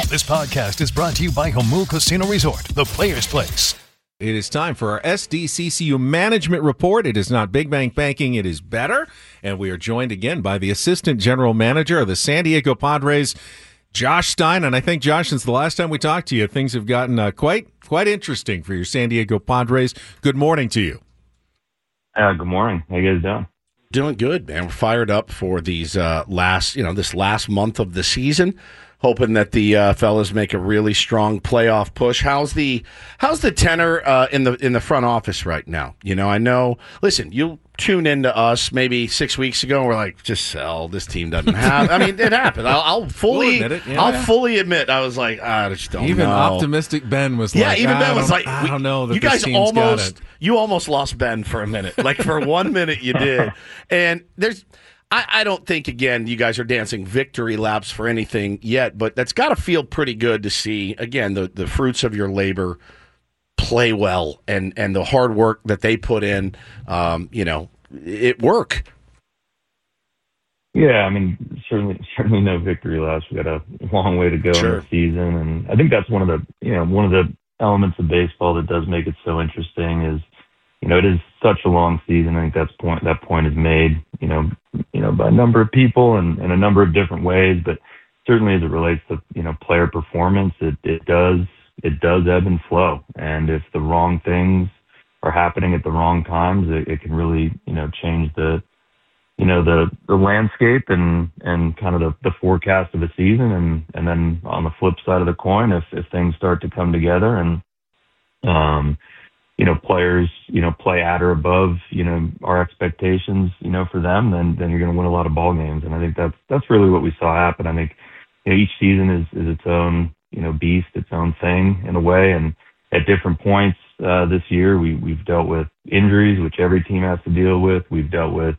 This podcast is brought to you by Jamul Casino Resort, the Players Place. It is time for our SDCCU Management Report. It is not Big Bank Banking, it is better. And we are joined again by the Assistant General Manager of the San Diego Padres, Josh Stein. And I think, Josh, since the last time we talked to you, things have gotten quite interesting for your San Diego Padres. Good morning to you. Good morning. How you guys doing? Doing good, man. We're fired up for these this last month of the season. Hoping that the fellas make a really strong playoff push. How's the tenor in the front office right now? You know, I know. Listen, you tune into us maybe 6 weeks ago, and we're like, just sell. This team doesn't have. I mean, it happened. I'll fully admit it. Yeah. I'll fully admit I was like, I just don't know. Even optimistic Ben was like, even Ben was like, I don't know that you this guys team's got it. You almost lost Ben for a minute. Like for 1 minute you did, and there's. I don't think, again, you guys are dancing victory laps for anything yet, but that's got to feel pretty good to see, again, the fruits of your labor play well and the hard work that they put in, it work. Yeah, I mean, certainly no victory laps. We got a long way to go in the season, and I think that's one of the elements of baseball that does make it so interesting is, it is such a long season. I think that point is made, by a number of people and in a number of different ways, but certainly as it relates to, player performance, it does ebb and flow. And if the wrong things are happening at the wrong times, it can really, change the landscape and kind of the forecast of a season. And then on the flip side of the coin, if things start to come together and, players, play at or above, our expectations, for them, then you're going to win a lot of ball games. And I think that's really what we saw happen. I think, each season is its own, beast, its own thing in a way. And at different points this year, we've dealt with injuries, which every team has to deal with. We've dealt with,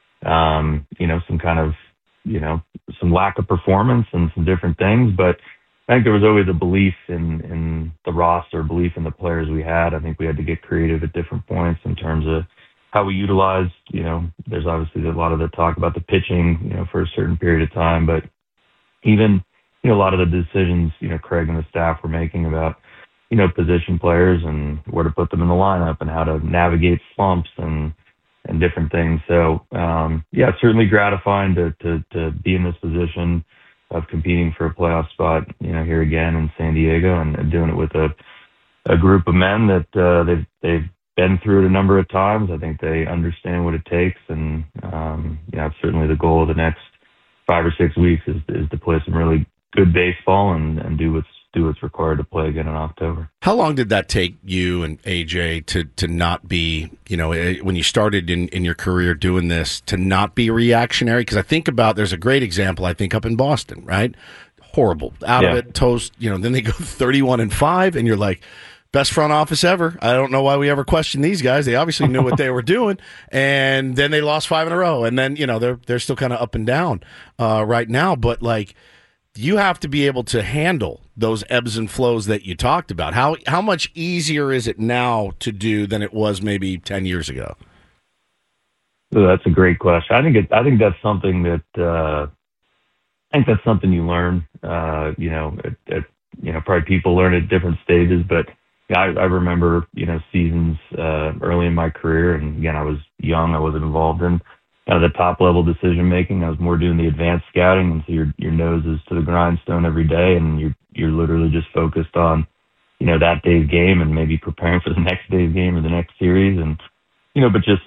some kind of, some lack of performance and some different things. But I think there was always a belief in the roster, belief in the players we had. I think we had to get creative at different points in terms of how we utilized, there's obviously a lot of the talk about the pitching, for a certain period of time, but even, a lot of the decisions, Craig and the staff were making about, position players and where to put them in the lineup and how to navigate slumps and different things. So, certainly gratifying to be in this position of competing for a playoff spot, here again in San Diego and doing it with a group of men that they've been through it a number of times. I think they understand what it takes, and certainly the goal of the next 5 or 6 weeks is to play some really good baseball and do what's required to play again in October. How long did that take you and AJ to not be, when you started in your career doing this, to not be reactionary? Because I think about, there's a great example, I think, up in Boston, right? Horrible. Out of it, toast, then they go 31-5, and you're like, best front office ever. I don't know why we ever questioned these guys. They obviously knew what they were doing. And then they lost 5 in a row. And then, they're still kind of up and down right now. But, you have to be able to handle those ebbs and flows that you talked about. How much easier is it now to do than it was maybe 10 years ago? So that's a great question. I think that's something that you learn. Probably people learn at different stages, but I remember seasons early in my career, and again I was young. I wasn't involved in the top level decision making. I was more doing the advanced scouting, and so your nose is to the grindstone every day, and you're literally just focused on that day's game and maybe preparing for the next day's game or the next series, and but just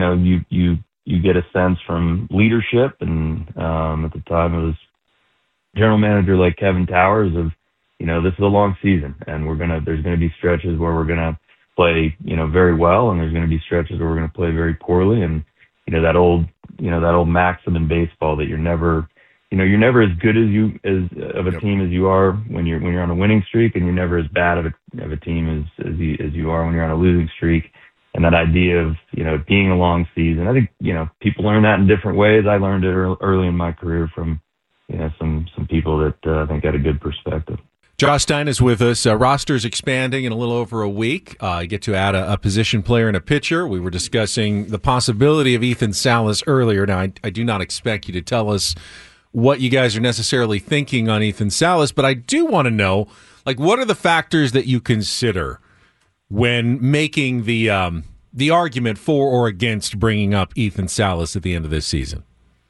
you get a sense from leadership, and at the time it was general manager like Kevin Towers of this is a long season, and there's gonna be stretches where we're gonna play very well, and there's gonna be stretches where we're gonna play very poorly, and that old maxim in baseball that you're never as good of a team as you are when you're on a winning streak, and you're never as bad of a team as you are when you're on a losing streak. And that idea of being a long season, I think people learn that in different ways. I learned it early in my career from some people that I think had a good perspective. Josh Stein is with us. Roster's expanding in a little over a week. You get to add a position player and a pitcher. We were discussing the possibility of Ethan Salas earlier. Now, I do not expect you to tell us what you guys are necessarily thinking on Ethan Salas, but I do want to know, like, what are the factors that you consider when making the argument for or against bringing up Ethan Salas at the end of this season?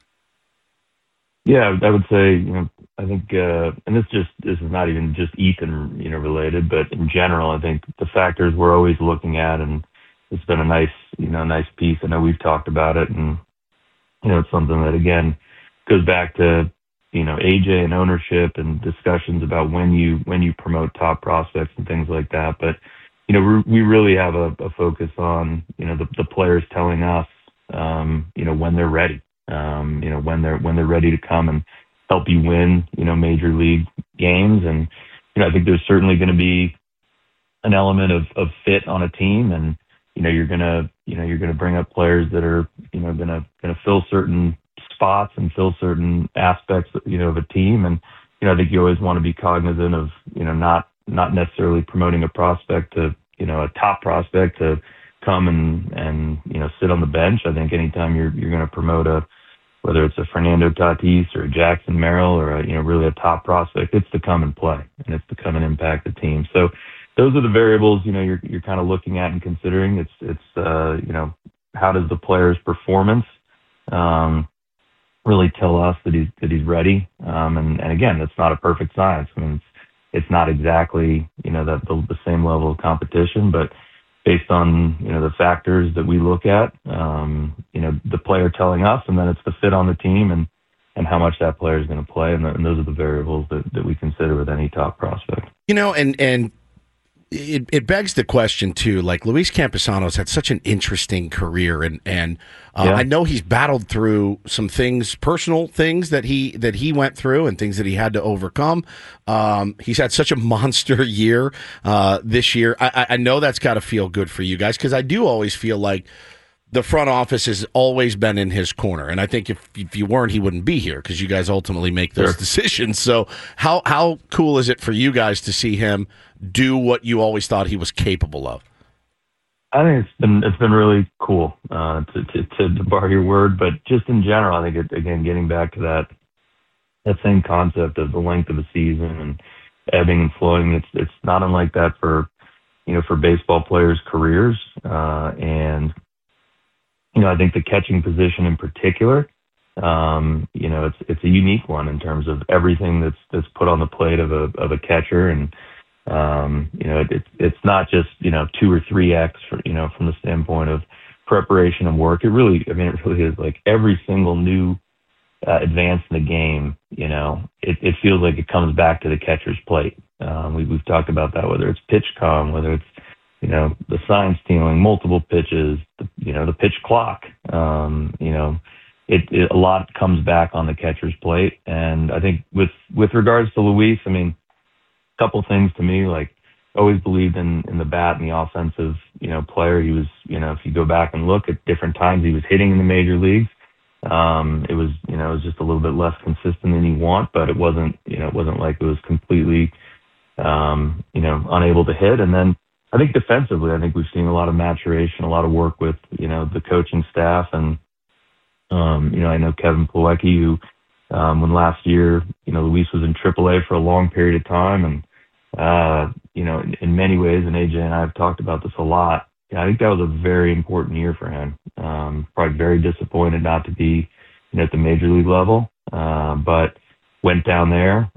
Yeah, I would say, I think, and this is not even just Ethan, related, but in general, I think the factors we're always looking at, and it's been a nice piece. I know we've talked about it, and, it's something that, again, goes back to, AJ and ownership and discussions about when you promote top prospects and things like that. But, we really have a focus on, the players telling us, when they're ready, when they're ready to come and help you win, major league games. And, I think there's certainly going to be an element of fit on a team, and, you're going to bring up players that are, going to fill certain spots and fill certain aspects, of a team. And, I think you always want to be cognizant of, not necessarily promoting a prospect to, a top prospect to come and sit on the bench. I think anytime you're going to promote whether it's a Fernando Tatis or a Jackson Merrill or really a top prospect, it's to come and play, and it's to come and impact the team. So those are the variables, you're kind of looking at and considering. It's how does the player's performance really tell us that he's ready? And again, it's not a perfect science. I mean, it's not exactly, the same level of competition, but based on, the factors that we look at, the player telling us, and then it's the fit on the team and how much that player is going to play. And those are the variables that we consider with any top prospect. And it begs the question too, like Luis Campusano's had such an interesting career, and I know he's battled through some things, personal things that he went through and things that he had to overcome. He's had such a monster year this year. I know that's got to feel good for you guys, because I do always feel like the front office has always been in his corner, and I think if you weren't, he wouldn't be here, because you guys ultimately make those decisions. So how cool is it for you guys to see him do what you always thought he was capable of? I think it's been really cool, to borrow your word, but just in general, I think again, getting back to that same concept of the length of a season and ebbing and flowing, it's not unlike that for baseball players' careers, and I think the catching position in particular, it's a unique one in terms of everything that's put on the plate of a catcher. And, it's not just, 2 or 3X from the standpoint of preparation and work. It really is like every single new advance in the game, it feels like it comes back to the catcher's plate. We've talked about that, whether it's pitch com, whether it's, the sign stealing, multiple pitches, the pitch clock, a lot comes back on the catcher's plate. And I think with regards to Luis, a couple things to me, like, always believed in the bat and the offensive, player. He was, if you go back and look at different times he was hitting in the major leagues, it was just a little bit less consistent than you want, but it wasn't like it was completely, unable to hit. And then I think defensively, we've seen a lot of maturation, a lot of work with, the coaching staff. And, I know Kevin Plawecki, who, when last year, Luis was in AAA for a long period of time. And, in many ways, and AJ and I have talked about this a lot, I think that was a very important year for him. Probably very disappointed not to be, at the major league level, but went down there,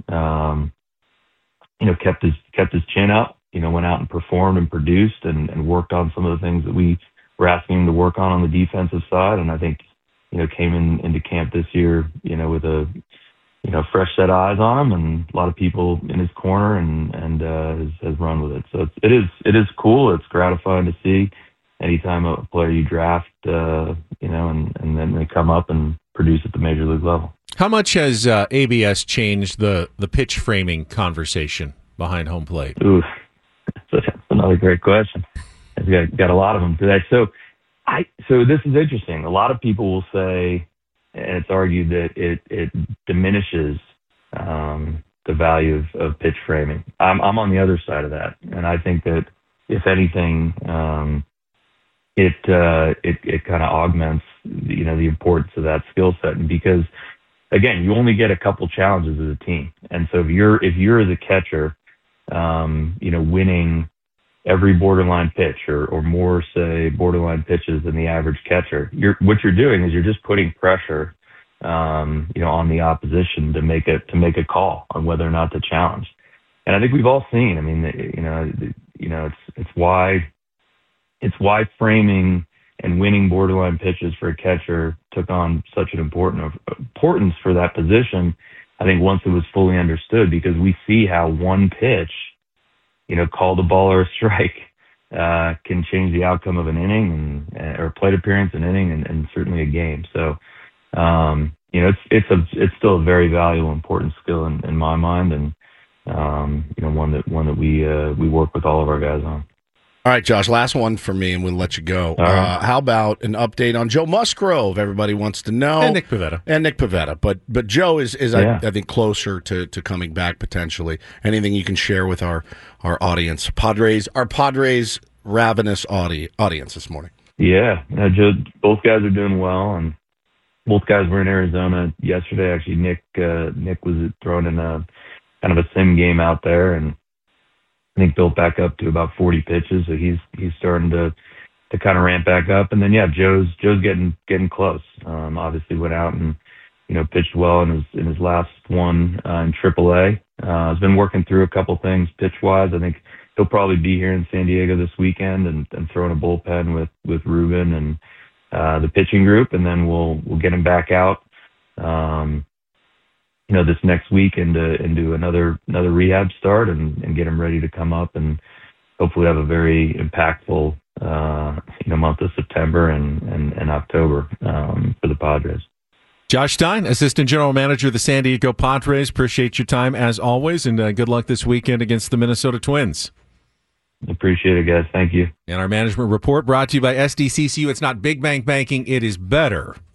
kept his chin up, went out and performed and produced and worked on some of the things that we were asking him to work on the defensive side. And I think, came into camp this year, with a, fresh set of eyes on him and a lot of people in his corner, and has run with it. So it is cool. It's gratifying to see anytime a player you draft, and then they come up and produce at the major league level. How much has ABS changed the pitch framing conversation behind home plate? Ooh, that's another great question. I've got a lot of them today. So this is interesting. A lot of people will say, and it's argued that it diminishes the value of pitch framing. I'm on the other side of that, and I think that if anything, it kind of augments the importance of that skill set. And because again, you only get a couple challenges as a team. And so if you're as a catcher, winning every borderline pitch or more, say, borderline pitches than the average catcher, what you're doing is you're just putting pressure, on the opposition to make a call on whether or not to challenge. And I think we've all seen. I mean, it's why framing and winning borderline pitches for a catcher took on such an importance for that position. I think once it was fully understood, because we see how one pitch, called a ball or a strike, can change the outcome of an inning or plate appearance, an inning, and certainly a game. So, it's still a very valuable, important skill in my mind, and one that we work with all of our guys on. All right, Josh, last one for me, and we'll let you go. How about an update on Joe Musgrove? Everybody wants to know. And Nick Pivetta. But Joe is I think, closer to coming back potentially. Anything you can share with our audience, our Padres ravenous audience this morning? Yeah, Joe, both guys are doing well, and both guys were in Arizona yesterday. Actually, Nick was throwing in a kind of a sim game out there, and I think built back up to about 40 pitches, so he's starting to kind of ramp back up. And then Joe's getting close. Obviously went out and pitched well in his last one in AAA. Has been working through a couple things pitch wise. I think he'll probably be here in San Diego this weekend and throwing a bullpen with Ruben and the pitching group, and then we'll get him back out. This next week into another rehab start and get him ready to come up and hopefully have a very impactful month of September and October for the Padres. Josh Stein, Assistant General Manager of the San Diego Padres. Appreciate your time as always, and good luck this weekend against the Minnesota Twins. Appreciate it, guys. Thank you. And our management report brought to you by SDCCU. It's not big bank banking, it is better.